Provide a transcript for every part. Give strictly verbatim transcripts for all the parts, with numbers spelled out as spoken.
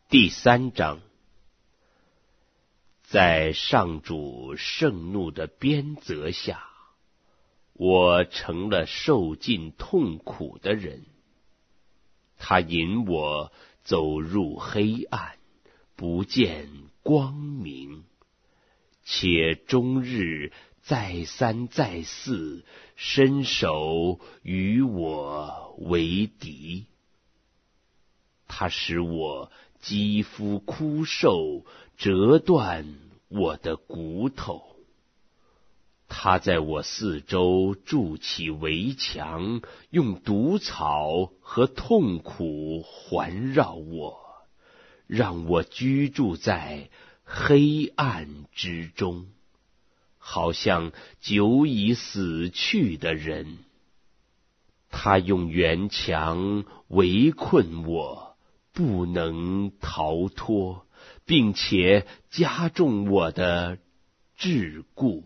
第三章，在上主盛怒的鞭责下，我成了受尽痛苦的人。他引我走入黑暗，不见光明，且终日再三再四伸手与我为敌。他使我肌肤枯瘦，折断我的骨头。他在我四周筑起围墙，用毒草和痛苦环绕我，让我居住在黑暗之中，好像久已死去的人。他用圆墙围困我，不能逃脱，并且加重我的桎梏。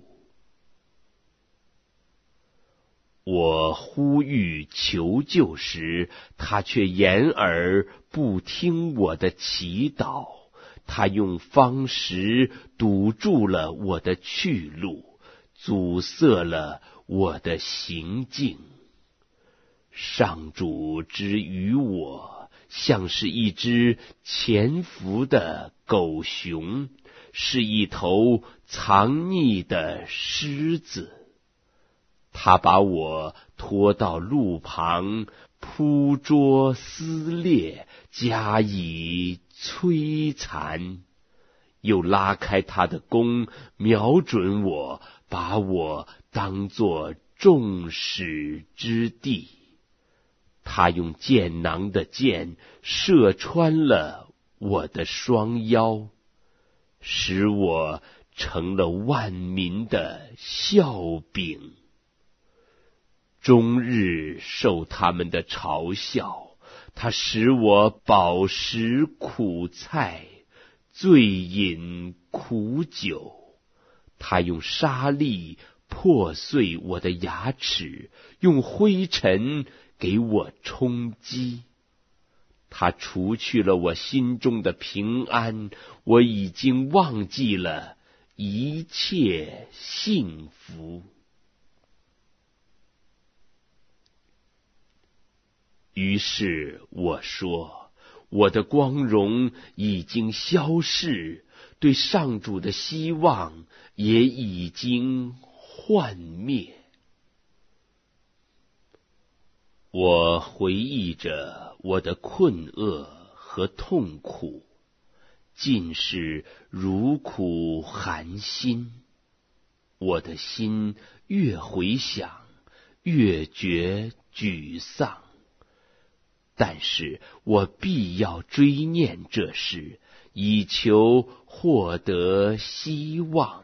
我呼吁求救时，他却掩耳不听我的祈祷。他用方石堵住了我的去路，阻塞了我的行径。上主之于我，像是一只潜伏的狗熊，是一头藏匿的狮子。他把我拖到路旁，扑捉撕裂，加以摧残，又拉开他的弓，瞄准我，把我当作众矢之的。他用箭囊的箭射穿了我的双腰，使我成了万民的笑柄，终日受他们的嘲笑。他使我饱食苦菜，醉饮苦酒。他用沙砾破碎我的牙齿，用灰尘给我充饥。他除去了我心中的平安，我已经忘记了一切幸福。于是我说，我的光荣已经消逝，对上主的希望也已经幻灭。我回忆着我的困厄和痛苦，尽是如苦寒心。我的心越回想，越觉沮丧。但是我必要追念这事，以求获得希望。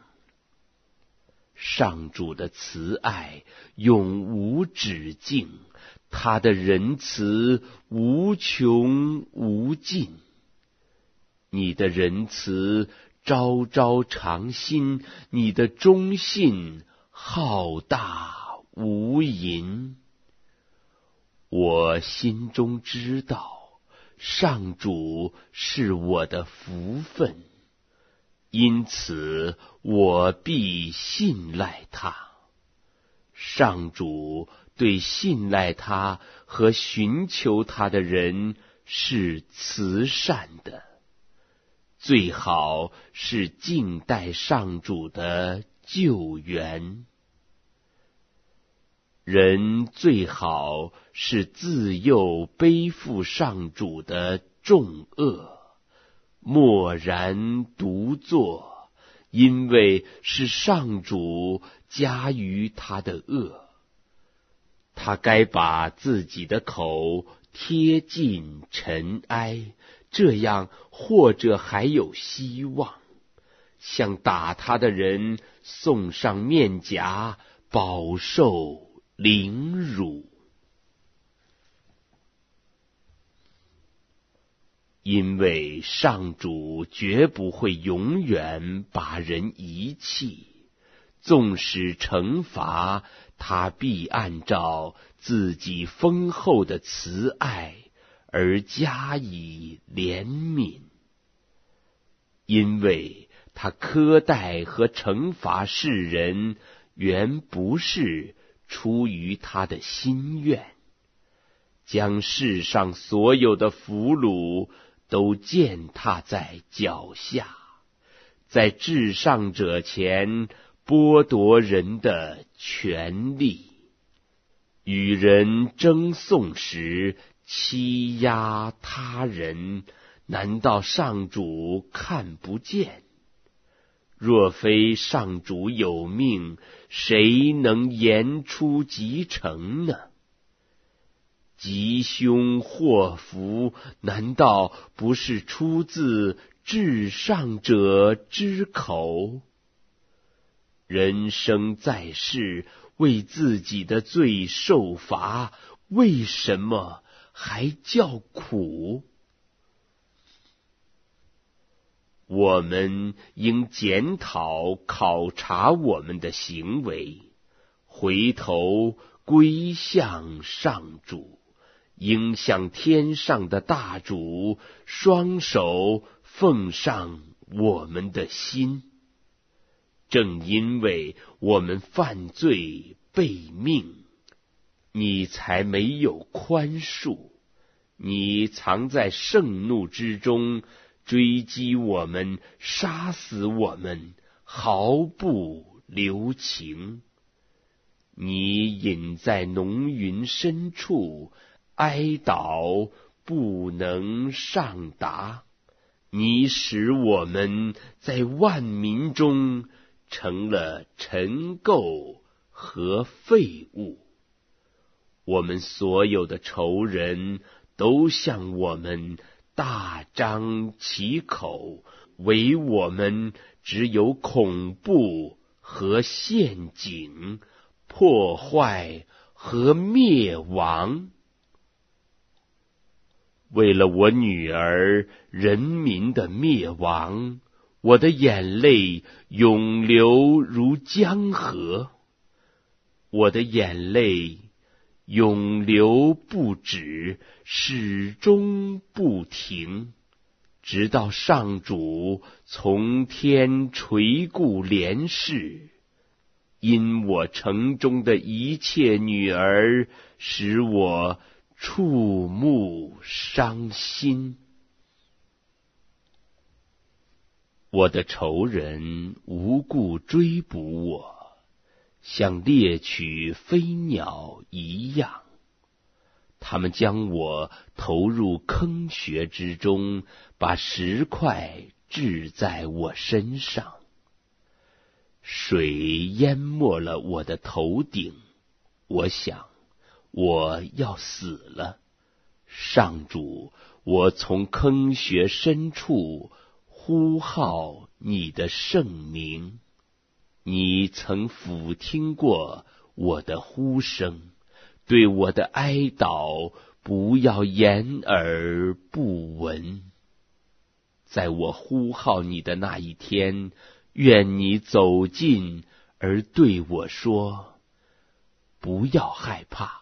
上主的慈爱永无止境，他的仁慈无穷无尽。你的仁慈朝朝常新，你的忠信浩大无垠。我心中知道，上主是我的福分，因此我必信赖他。上主对信赖他和寻求他的人是慈善的，最好是静待上主的救援。人最好是自幼背负上主的重恶，默然独坐，因为是上主加于他的恶。他该把自己的口贴近尘埃，这样或者还有希望。向打他的人送上面颊，饱受凌辱。因为上主绝不会永远把人遗弃，纵使惩罚，他必按照自己丰厚的慈爱而加以怜悯。 因为他苛待和惩罚世人，原不是出于他的心愿，将世上所有的俘虏都践踏在脚下，在至上者前剥夺人的权利，与人争讼时欺压他人，难道上主看不见？若非上主有命，谁能言出其成呢？吉凶祸福，难道不是出自至上者之口？人生在世，为自己的罪受罚，为什么还叫苦？我们应检讨考察我们的行为，回头归向上主，应向天上的大主双手奉上我们的心。正因为我们犯罪悖命，你才没有宽恕，你藏在盛怒之中，追击我们，杀死我们，毫不留情。你隐在浓云深处，哀悼不能上达。你使我们在万民中成了尘垢和废物，我们所有的仇人都向我们大张其口，唯我们只有恐怖和陷阱，破坏和灭亡。为了我女儿人民的灭亡，我的眼泪涌流如江河，我的眼泪涌流不止，始终不停，直到上主从天垂顾怜视，因我城中的一切女儿，使我触目伤心。我的仇人无故追捕我，像猎取飞鸟一样，他们将我投入坑穴之中，把石块掷在我身上。水淹没了我的头顶，我想我要死了。上主，我从坑穴深处呼号你的圣名，你曾俯听过我的呼声，对我的哀悼不要掩耳不闻。在我呼号你的那一天，愿你走近而对我说，不要害怕。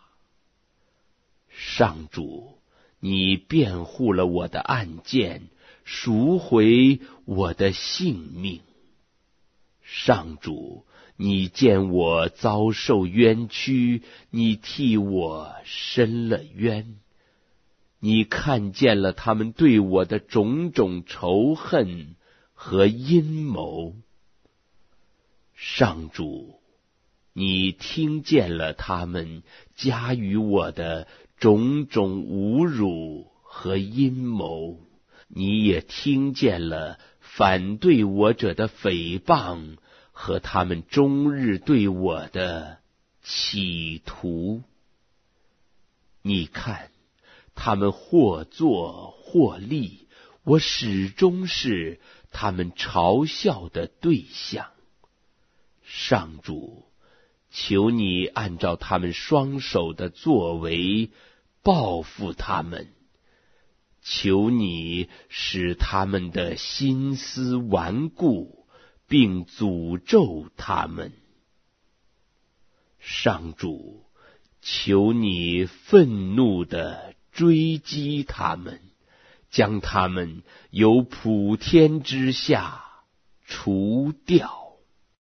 上主，你辩护了我的案件，赎回我的性命。上主，你见我遭受冤屈，你替我伸了冤，你看见了他们对我的种种仇恨和阴谋。上主，你听见了他们加于我的种种侮辱和阴谋，你也听见了反对我者的诽谤和他们终日对我的企图。你看，他们或坐或立，我始终是他们嘲笑的对象。上主，求你按照他们双手的作为报复他们，求你使他们的心思顽固，并诅咒他们。上主，求你愤怒地追击他们， 将他们由普天之下除掉。